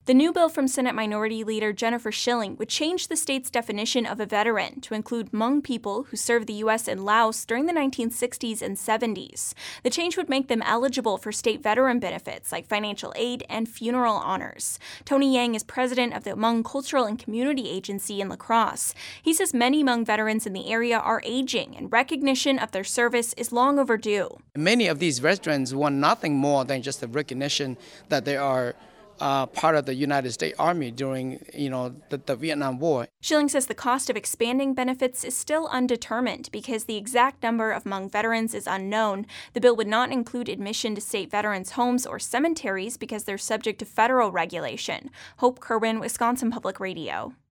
The new bill from Senate Minority Leader Jennifer Schilling would change the state's definition of a veteran to include Hmong people who served the U.S. and Laos during the 1960s and 70s. The change would make them eligible for state veteran benefits like financial aid and funeral honors. Tony Yang is president of the Hmong Cultural and Community Agency in La Crosse. He says many Hmong veterans in the area are aging, and recognition of their service is long overdue. Many of these veterans want nothing more than just the recognition that they are part of the United States Army during, the Vietnam War. Schilling says the cost of expanding benefits is still undetermined because the exact number of Hmong veterans is unknown. The bill would not include admission to state veterans' homes or cemeteries because they're subject to federal regulation. Hope Kerwin, Wisconsin Public Radio.